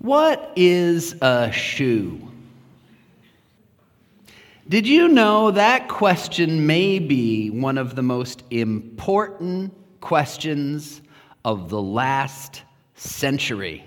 What is a shoe? Did you know that question may be one of the most important questions of the last century?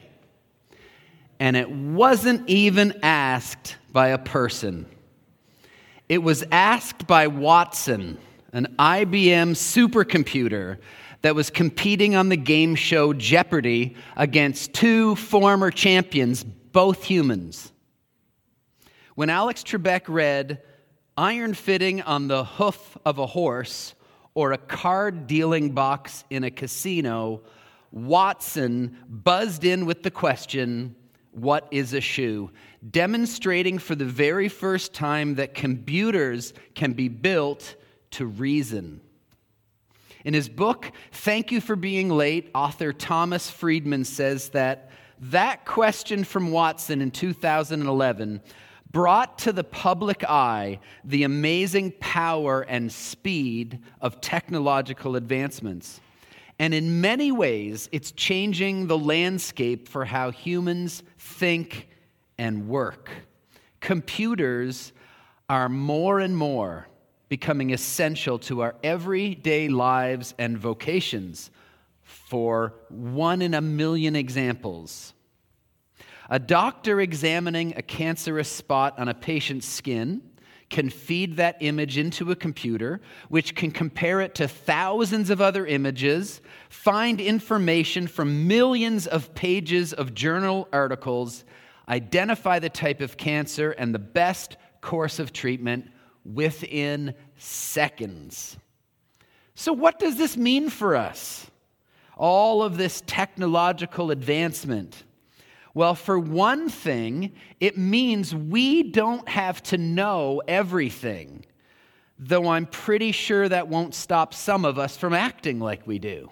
And it wasn't even asked by a person. It was asked by Watson, an IBM supercomputer that was competing on the game show Jeopardy against two former champions, both humans. When Alex Trebek read, "Iron fitting on the hoof of a horse or a card dealing box in a casino," Watson buzzed in with the question, "What is a shoe?" demonstrating for the very first time that computers can be built to reason. In his book, Thank You for Being Late, author Thomas Friedman says that question from Watson in 2011 brought to the public eye the amazing power and speed of technological advancements. And in many ways, it's changing the landscape for how humans think and work. Computers are more and more becoming essential to our everyday lives and vocations. For 1 in a million examples, a doctor examining a cancerous spot on a patient's skin can feed that image into a computer, which can compare it to thousands of other images, find information from millions of pages of journal articles, identify the type of cancer and the best course of treatment within seconds. So what does this mean for us? All of this technological advancement. Well, for one thing, it means we don't have to know everything, though I'm pretty sure that won't stop some of us from acting like we do.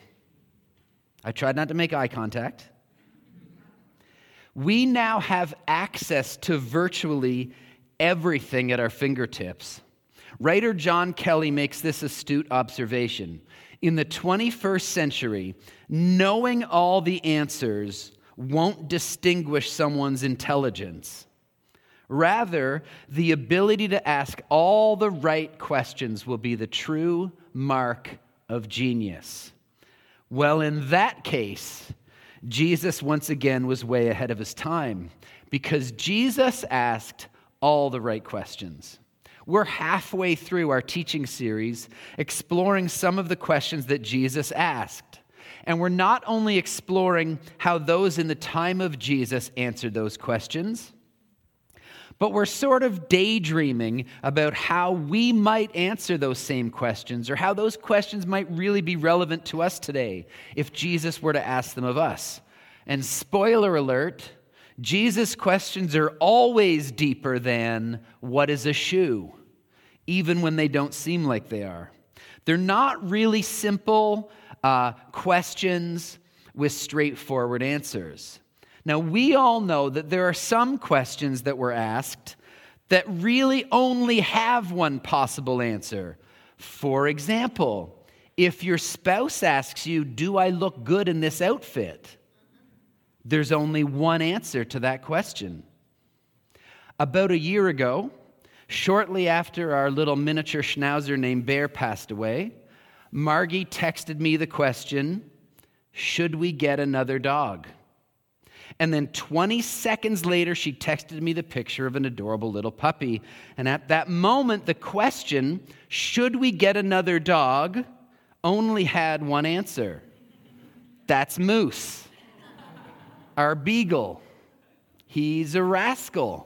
I tried not to make eye contact. We now have access to virtually everything at our fingertips. Writer John Kelly makes this astute observation. In the 21st century, knowing all the answers won't distinguish someone's intelligence. Rather, the ability to ask all the right questions will be the true mark of genius. Well, in that case, Jesus once again was way ahead of his time, because Jesus asked all the right questions. We're halfway through our teaching series exploring some of the questions that Jesus asked. And we're not only exploring how those in the time of Jesus answered those questions, but we're sort of daydreaming about how we might answer those same questions, or how those questions might really be relevant to us today if Jesus were to ask them of us. And spoiler alert, Jesus' questions are always deeper than, "What is a shoe?" even when they don't seem like they are. They're not really simple questions with straightforward answers. Now, we all know that there are some questions that were asked that really only have one possible answer. For example, if your spouse asks you, "Do I look good in this outfit?" there's only one answer to that question. About a year ago, shortly after our little miniature schnauzer named Bear passed away, Margie texted me the question, "Should we get another dog?" And then 20 seconds later, she texted me the picture of an adorable little puppy. And at that moment, the question, "Should we get another dog?" only had one answer. That's Moose, our beagle. He's a rascal.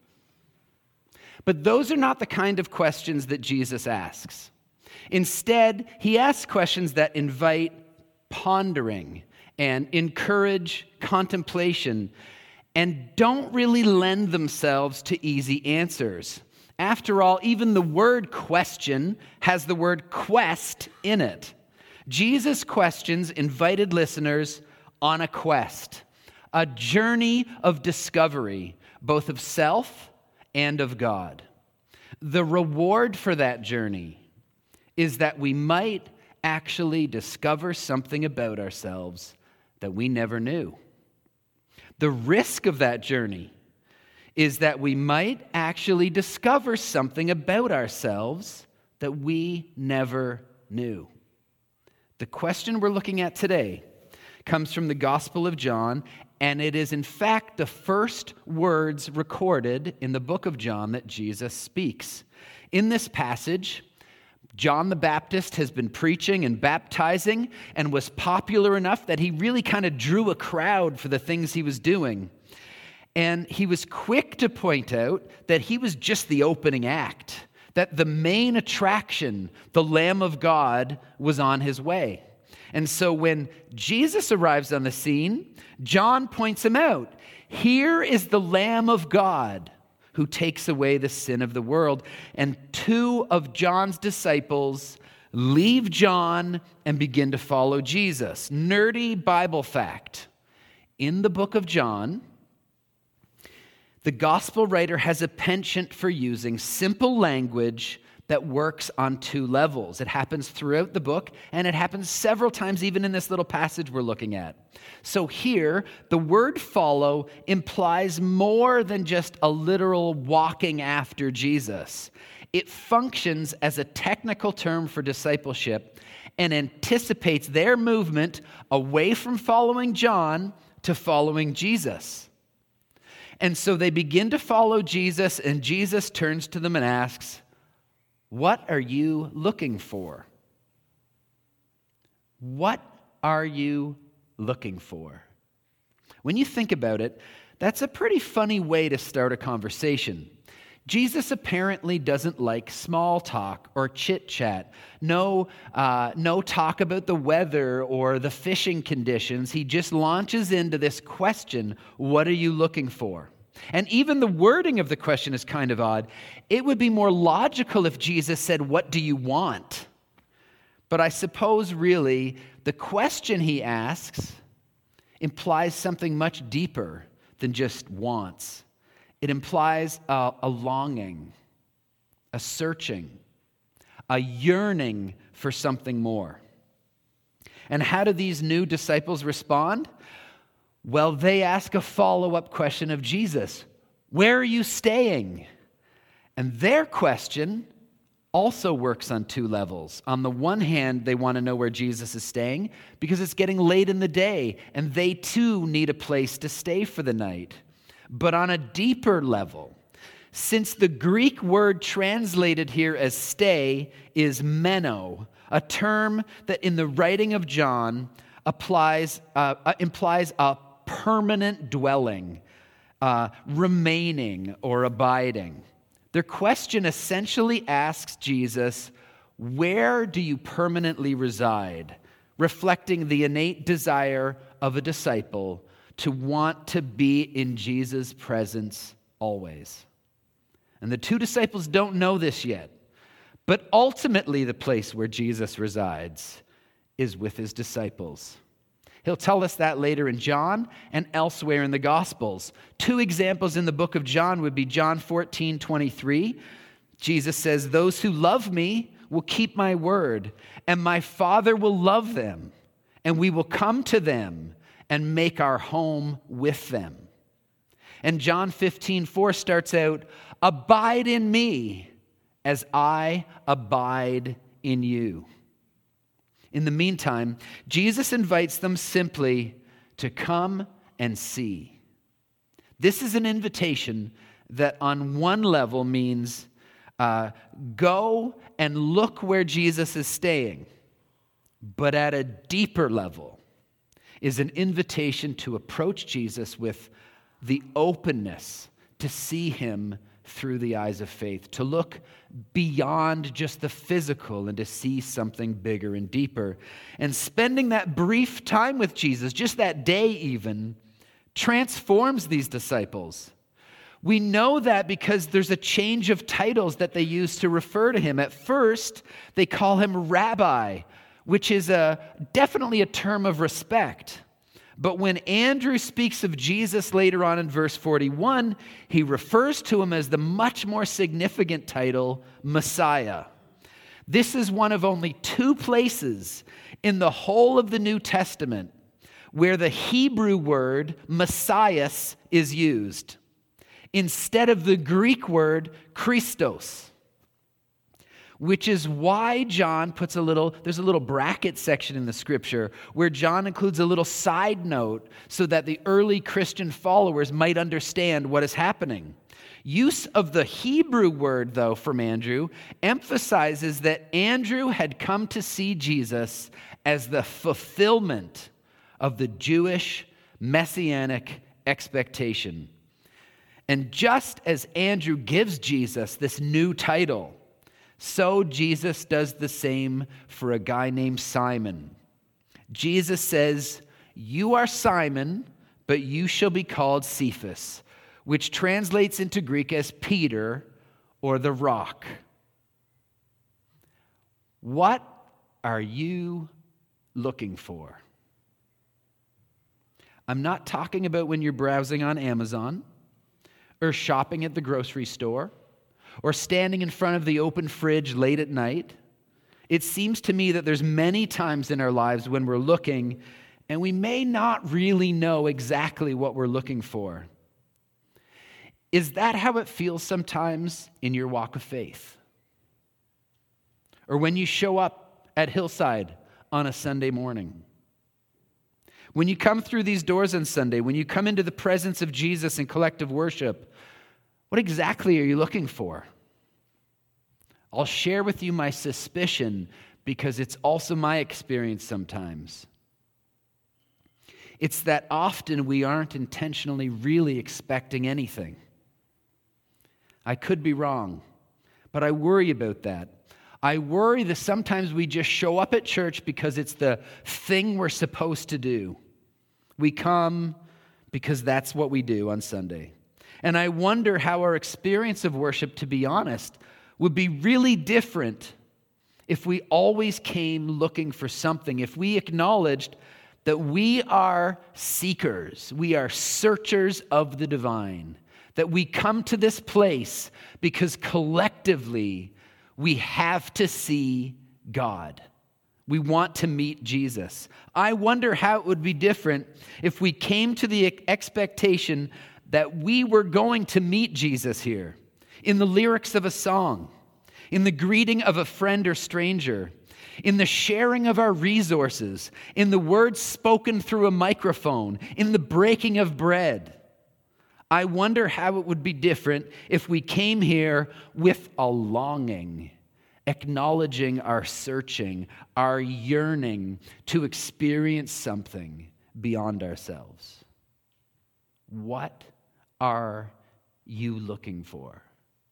But those are not the kind of questions that Jesus asks. Instead, he asks questions that invite pondering and encourage contemplation and don't really lend themselves to easy answers. After all, even the word question has the word quest in it. Jesus' questions invited listeners on a quest, a journey of discovery, both of self and of God. The reward for that journey is that we might actually discover something about ourselves that we never knew. The risk of that journey is that we might actually discover something about ourselves that we never knew. The question we're looking at today comes from the Gospel of John, and it is in fact the first words recorded in the book of John that Jesus speaks. In this passage, John the Baptist has been preaching and baptizing and was popular enough that he really kind of drew a crowd for the things he was doing. And he was quick to point out that he was just the opening act, that the main attraction, the Lamb of God, was on his way. And so when Jesus arrives on the scene, John points him out. Here is the Lamb of God who takes away the sin of the world. And two of John's disciples leave John and begin to follow Jesus. Nerdy Bible fact. In the book of John, the gospel writer has a penchant for using simple language that works on two levels. It happens throughout the book, and it happens several times even in this little passage we're looking at. So here, the word follow implies more than just a literal walking after Jesus. It functions as a technical term for discipleship and anticipates their movement away from following John to following Jesus. And so they begin to follow Jesus, and Jesus turns to them and asks, "What are you looking for?" What are you looking for? When you think about it, that's a pretty funny way to start a conversation. Jesus apparently doesn't like small talk or chit-chat. No talk about the weather or the fishing conditions. He just launches into this question, what are you looking for? And even the wording of the question is kind of odd. It would be more logical if Jesus said, what do you want? But I suppose really the question he asks implies something much deeper than just wants. It implies a longing, a searching, a yearning for something more. And how do these new disciples respond? Well, they ask a follow-up question of Jesus. Where are you staying? And their question also works on two levels. On the one hand, they want to know where Jesus is staying because it's getting late in the day, and they too need a place to stay for the night. But on a deeper level, since the Greek word translated here as stay is meno, a term that in the writing of John implies a permanent dwelling, remaining or abiding. Their question essentially asks Jesus, where do you permanently reside? Reflecting the innate desire of a disciple to want to be in Jesus' presence always. And the two disciples don't know this yet, but ultimately the place where Jesus resides is with his disciples. He'll tell us that later in John and elsewhere in the Gospels. Two examples in the book of John would be John 14:23. Jesus says, "Those who love me will keep my word, and my Father will love them, and we will come to them and make our home with them." And John 15:4 starts out, "Abide in me as I abide in you." In the meantime, Jesus invites them simply to come and see. This is an invitation that on one level means go and look where Jesus is staying, but at a deeper level is an invitation to approach Jesus with the openness to see him through the eyes of faith, to look beyond just the physical and to see something bigger and deeper. And spending that brief time with Jesus, just that day even, transforms these disciples. We know that because there's a change of titles that they use to refer to him. At first, they call him Rabbi, which is definitely a term of respect. But when Andrew speaks of Jesus later on in verse 41, he refers to him as the much more significant title, Messiah. This is one of only two places in the whole of the New Testament where the Hebrew word Messias is used instead of the Greek word Christos, which is why John puts there's a little bracket section in the scripture where John includes a little side note so that the early Christian followers might understand what is happening. Use of the Hebrew word, though, from Andrew emphasizes that Andrew had come to see Jesus as the fulfillment of the Jewish messianic expectation. And just as Andrew gives Jesus this new title, so Jesus does the same for a guy named Simon. Jesus says, "You are Simon, but you shall be called Cephas," which translates into Greek as Peter or the rock. What are you looking for? I'm not talking about when you're browsing on Amazon or shopping at the grocery store or standing in front of the open fridge late at night. It seems to me that there's many times in our lives when we're looking and we may not really know exactly what we're looking for. Is that how it feels sometimes in your walk of faith? Or when you show up at Hillside on a Sunday morning? When you come through these doors on Sunday, when you come into the presence of Jesus in collective worship, what exactly are you looking for? I'll share with you my suspicion because it's also my experience sometimes. It's that often we aren't intentionally really expecting anything. I could be wrong, but I worry about that. I worry that sometimes we just show up at church because it's the thing we're supposed to do. We come because that's what we do on Sunday. And I wonder how our experience of worship, to be honest, would be really different if we always came looking for something, if we acknowledged that we are seekers, we are searchers of the divine, that we come to this place because collectively we have to see God. We want to meet Jesus. I wonder how it would be different if we came to the expectation that we were going to meet Jesus here, in the lyrics of a song, in the greeting of a friend or stranger, in the sharing of our resources, in the words spoken through a microphone, in the breaking of bread. I wonder how it would be different if we came here with a longing, acknowledging our searching, our yearning to experience something beyond ourselves. What are you looking for?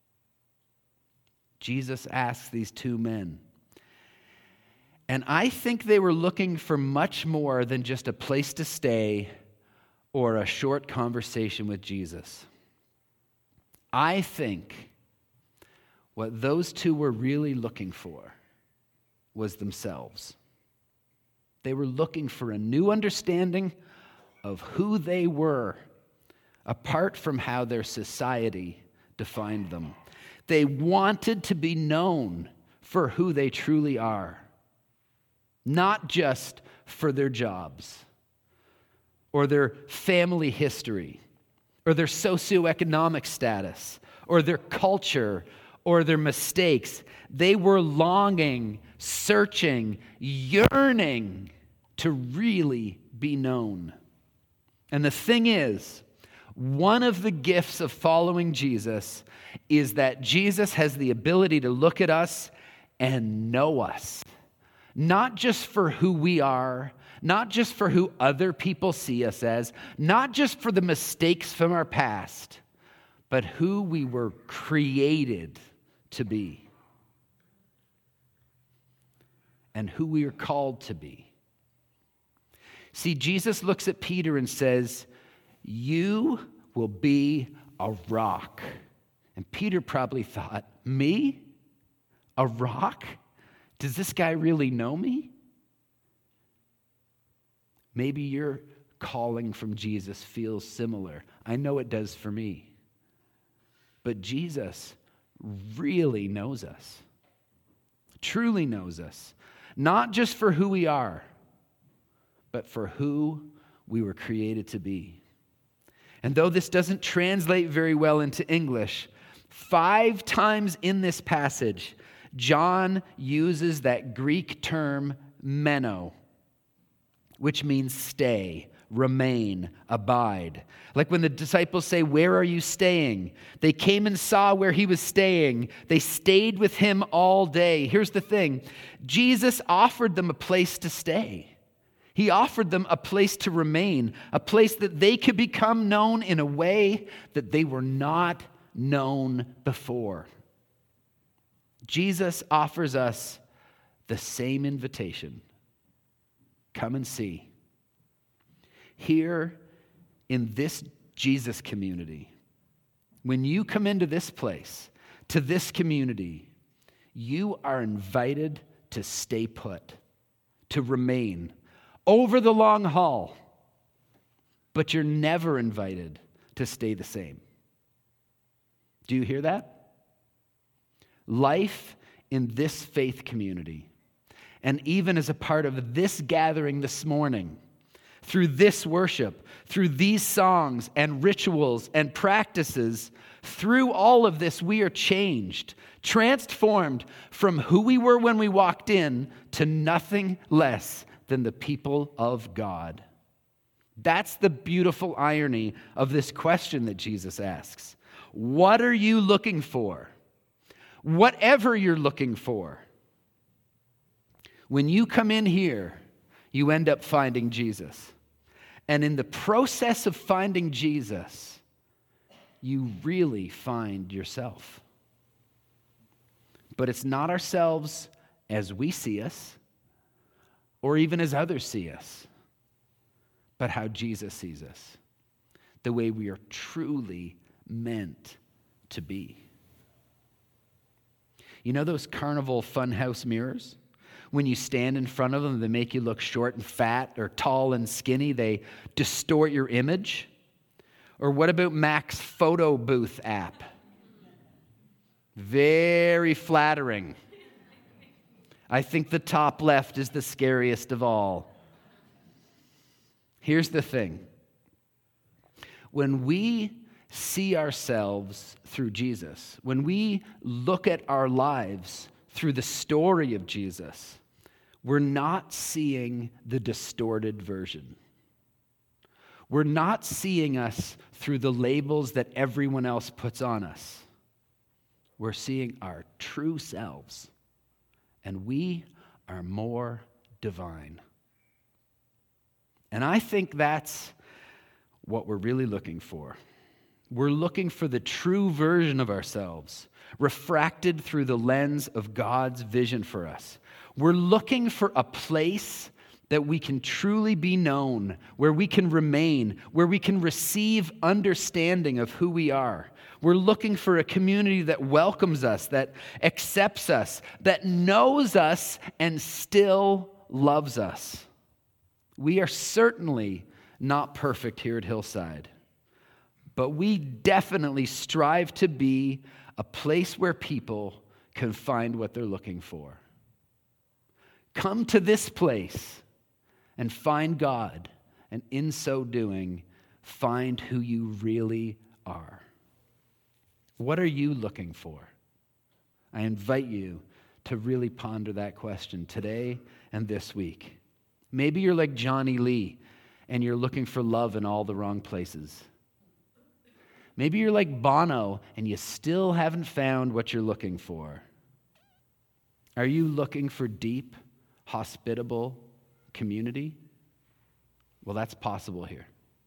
Jesus asks these two men. And I think they were looking for much more than just a place to stay or a short conversation with Jesus. I think what those two were really looking for was themselves. They were looking for a new understanding of who they were, apart from how their society defined them. They wanted to be known for who they truly are, not just for their jobs or their family history or their socioeconomic status or their culture or their mistakes. They were longing, searching, yearning to really be known. And the thing is, one of the gifts of following Jesus is that Jesus has the ability to look at us and know us. Not just for who we are, not just for who other people see us as, not just for the mistakes from our past, but who we were created to be and who we are called to be. See, Jesus looks at Peter and says, "You will be a rock." And Peter probably thought, "Me? A rock? Does this guy really know me?" Maybe your calling from Jesus feels similar. I know it does for me. But Jesus really knows us, truly knows us, not just for who we are, but for who we were created to be. And though this doesn't translate very well into English, 5 times in this passage, John uses that Greek term meno, which means stay, remain, abide. Like when the disciples say, "Where are you staying?" They came and saw where he was staying. They stayed with him all day. Here's the thing. Jesus offered them a place to stay. He offered them a place to remain, a place that they could become known in a way that they were not known before. Jesus offers us the same invitation. Come and see. Here in this Jesus community, when you come into this place, to this community, you are invited to stay put, to remain over the long haul, but you're never invited to stay the same. Do you hear that? Life in this faith community, and even as a part of this gathering this morning, through this worship, through these songs and rituals and practices, through all of this, we are changed, transformed from who we were when we walked in to nothing less than the people of God. That's the beautiful irony of this question that Jesus asks. What are you looking for? Whatever you're looking for. When you come in here, you end up finding Jesus. And in the process of finding Jesus, you really find yourself. But it's not ourselves as we see us, or even as others see us, but how Jesus sees us, the way we are truly meant to be. You know those carnival funhouse mirrors? When you stand in front of them, they make you look short and fat or tall and skinny. They distort your image. Or what about Mac's photo booth app? Very flattering. I think the top left is the scariest of all. Here's the thing. When we see ourselves through Jesus, when we look at our lives through the story of Jesus, we're not seeing the distorted version. We're not seeing us through the labels that everyone else puts on us. We're seeing our true selves, and we are more divine. And I think that's what we're really looking for. We're looking for the true version of ourselves, refracted through the lens of God's vision for us. We're looking for a place that we can truly be known, where we can remain, where we can receive understanding of who we are. We're looking for a community that welcomes us, that accepts us, that knows us and still loves us. We are certainly not perfect here at Hillside, but we definitely strive to be a place where people can find what they're looking for. Come to this place and find God, and in so doing, find who you really are. What are you looking for? I invite you to really ponder that question today and this week. Maybe you're like Johnny Lee, and you're looking for love in all the wrong places. Maybe you're like Bono, and you still haven't found what you're looking for. Are you looking for deep, hospitable community? Well, that's possible here.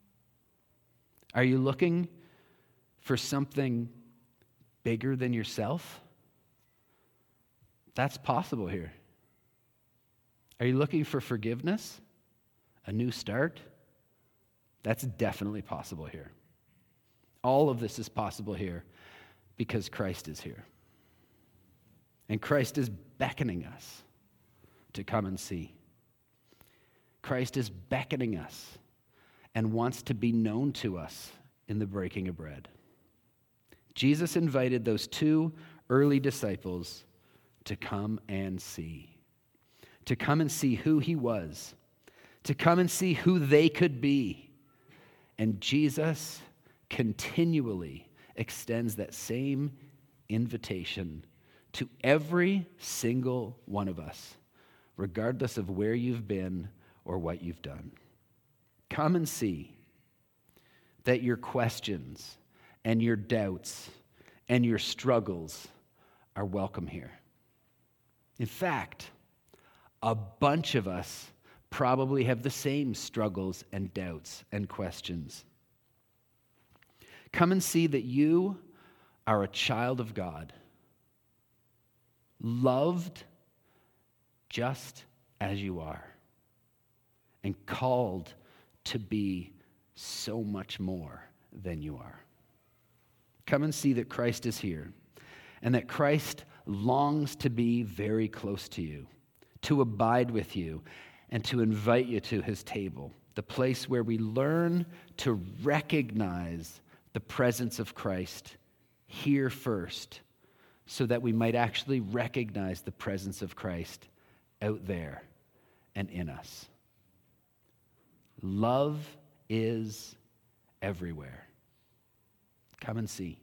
Are you looking for something bigger than yourself? That's possible here. Are you looking for forgiveness? A new start? That's definitely possible here. All of this is possible here because Christ is here. And Christ is beckoning us to come and see. Christ is beckoning us and wants to be known to us in the breaking of bread. Jesus invited those 2 early disciples to come and see. To come and see who he was. to come and see who they could be. And Jesus continually extends that same invitation to every single one of us, regardless of where you've been or what you've done. Come and see that your questions and your doubts and your struggles are welcome here. In fact, a bunch of us probably have the same struggles and doubts and questions. Come and see that you are a child of God, loved just as you are, and called to be so much more than you are. Come and see that Christ is here, and that Christ longs to be very close to you, to abide with you, and to invite you to his table, the place where we learn to recognize the presence of Christ here first, so that we might actually recognize the presence of Christ out there and in us. Love is everywhere. Come and see.